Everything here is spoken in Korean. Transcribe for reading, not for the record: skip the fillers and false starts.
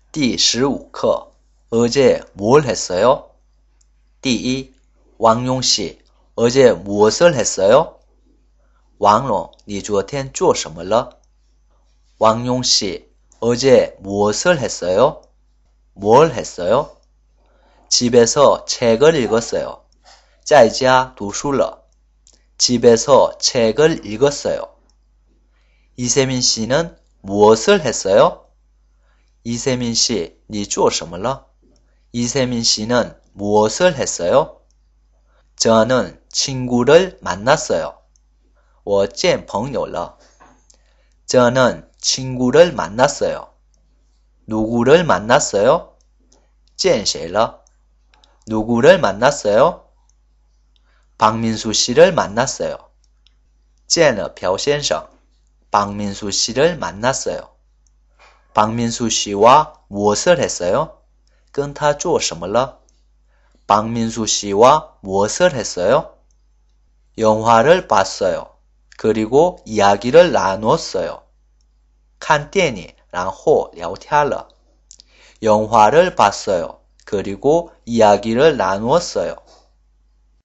第15课 어제 뭘 했어요? 第一 왕용씨 어제 무엇을 했어요? 王龙你昨天做什么了? 왕용씨 어제 무엇을 했어요? 뭘 했어요? 집에서 책을 읽었어요. 在家读书了. 집에서 책을 읽었어요. 이세민 씨는 무엇을 했어요? 이세민 씨, 你做什么了? 이세민 씨는 무엇을 했어요? 저는 친구를 만났어요. 我见朋友了. 저는 친구를 만났어요. 누구를 만났어요? 见谁了? 누구를 만났어요? 박민수 씨를 만났어요. 见了朴先生. 박민수 씨를 만났어요. 박민수 씨와 무엇을 했어요? 跟他做什么了? 박민수 씨와 무엇을 했어요? 영화를 봤어요. 그리고 이야기를 나눴어요. 看电影然后聊天了. 영화를 봤어요. 그리고 이야기를 나누었어요.